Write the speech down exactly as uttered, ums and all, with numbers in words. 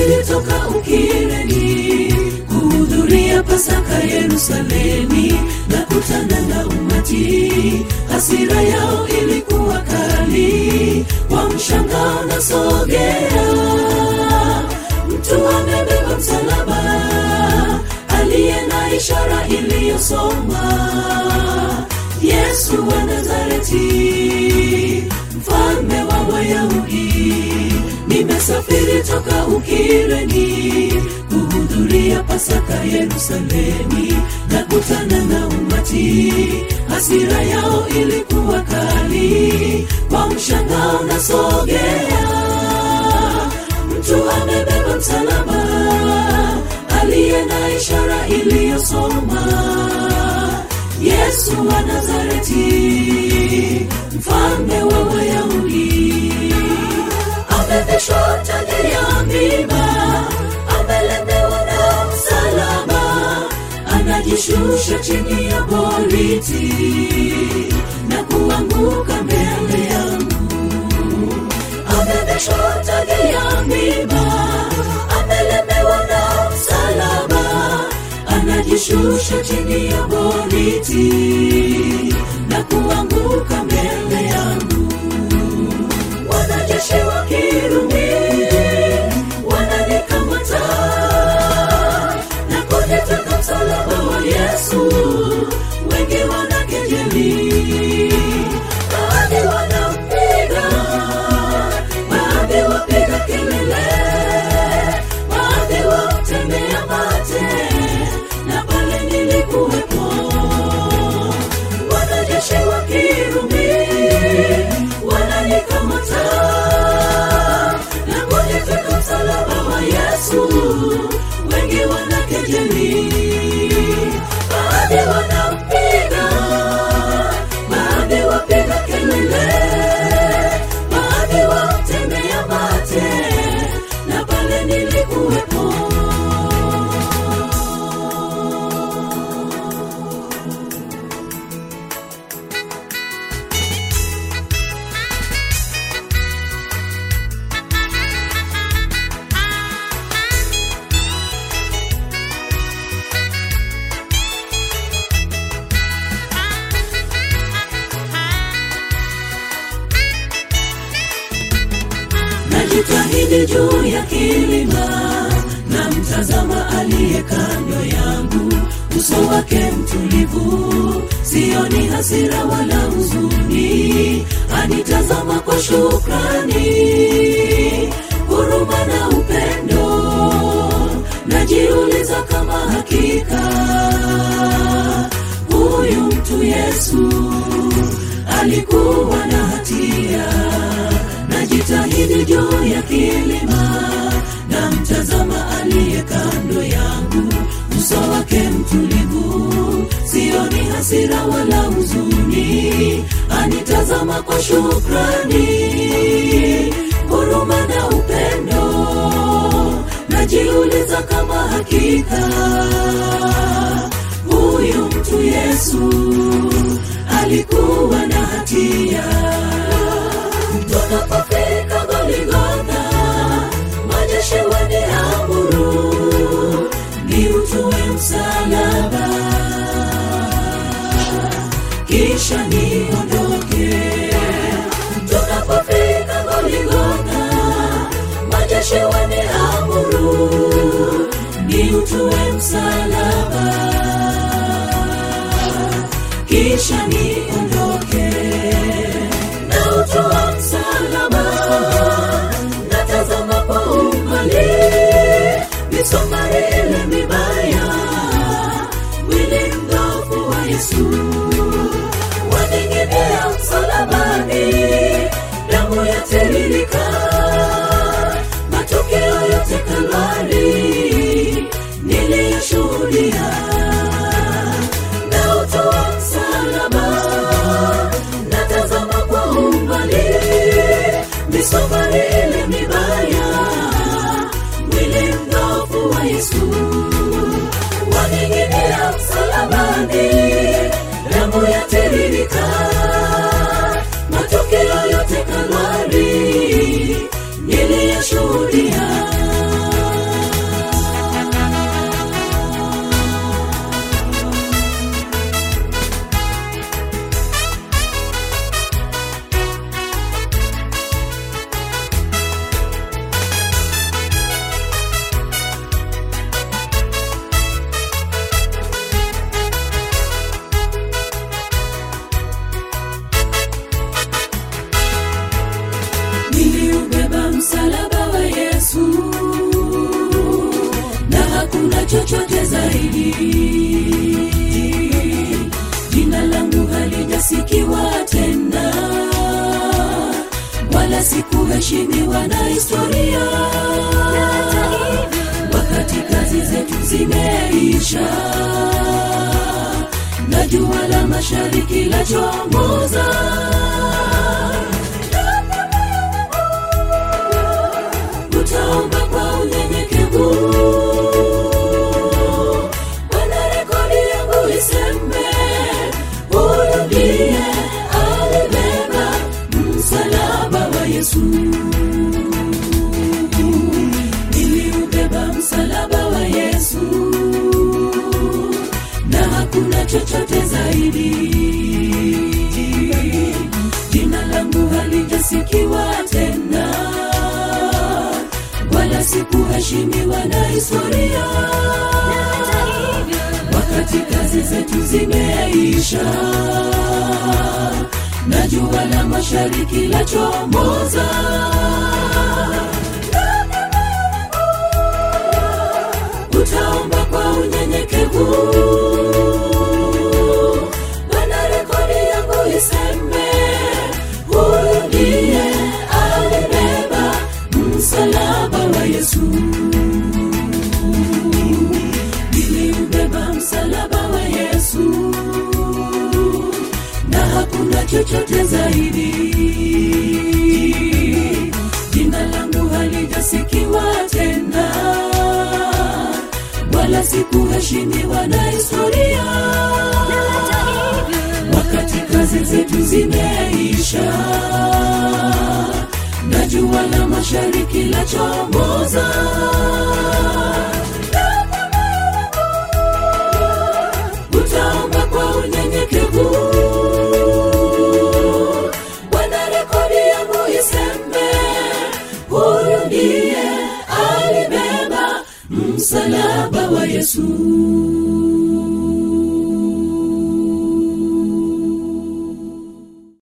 Nimesafiri toka Ukireni kuhudhuria Pasaka Yerusalemi, na kutana na umati. Hasira yao ilikuwa kali, wa mshangao na sogea. Mtu amebeba msalaba, aliye na ishara iliyosoma Yesu wa Nazareti, mfalme wa Wayahudi. Nimesafiri toka Ukireni kuhudhuria Pasaka Yerusalemi, na kutana na umati. Hasira yao ilikuwa kali, kwa mshangao na sogea. Mtu amebeba msalaba, aliye na ishara iliyosoma Yesu wa Nazareti, mfalme wa Wayahudi. Amevishwa taji ya miiba, amelemewa na msalaba, anajishusha chini ya boriti na kuanguka mbele yangu. Amevishwa taji ya miiba, amelemewa na msalaba, anajishusha chini ya boriti na kuanguka mbele yangu. Wanajeshi wa Kirumi wananikamata na kuniteka msalaba wa Yesu. Wengi wanakejeli, baadhi wanampiga, baadhi wapiga kelele, baadhi watemea mate, na pale nilikuwepo. Wanajeshi wa Kirumi wananikamata na kuniteka msalaba wa Yesu. Wengi wanakejeli, baadhi wanampiga, baadhi wapiga kelele, baadhi watemea mate, na pale nilikuwepo. Najitahidi juu ya kilima, na mtazama aliye kando yangu. Uso wake mtulivu, sioni hasira wala huzuni. Anitazama kwa shukrani, huruma na upendo. Najiuliza kama hakika huyu mtu Yesu alikuwa na hatia. Najitahidi juu ya kilima, na mtazama aliye kando yangu. Uso wake mtulivu, sioni hasira wala huzuni. Anitazama kwa shukrani, huruma na upendo. Najiuliza kama hakika huyu mtu Yesu alikuwa na hatia. Tunapofika Golgotha, majeshi waniamuru niutue msalaba, kisha niondoke. Tunapofika Golgotha, majeshi waniamuru niutue msalaba, kisha niondoke. Nautua msalaba, natazama kwa umbali, misumari ile mibaya, mwili mdhaifu wa Yesu waning'inia msalabani, damu yatiririka, matukio yote Kalvari niliyashuhudia. Nautua msalaba, natazama kwa umbali, misumari ile mibaya, mwili mdhaifu wa Yesu waning'inia msalabani, damu yatiririka, matukio yote Kalvari niliyashuhudia. kuheshimiwa na historia. Wakati kazi zetu zimeisha na jua la mashariki la chomoza, utaomba kwa unyenyekevu, Bwana rekodi yangu iseme, huyu ndiye alibeba msalaba wa Yesu. Niliubeba msalaba wa Yesu na hakuna chochote zaidi. Jina langu halijasikiwa tena, wala sikuheshimiwa na historia. Wakati kazi zetu zimeisha na jua la mashariki la chomoza, utaomba kwa unyenyekevu, Bwana rekodi yangu iseme, huyu ndiye alibeba msalaba wa Yesu. Niliubeba msalaba wa Yesu na hakuna chochote zaidi. Jina langu halijasikiwa tena, wala sikuheshimiwa na historia. Wakati kazi zetu zimeisha na jua la mashariki la chomoza, utaomba kwa unyenyekevu, Bwana rekodi yangu iseme, huyu ndiye alibeba msalaba wa Yesu.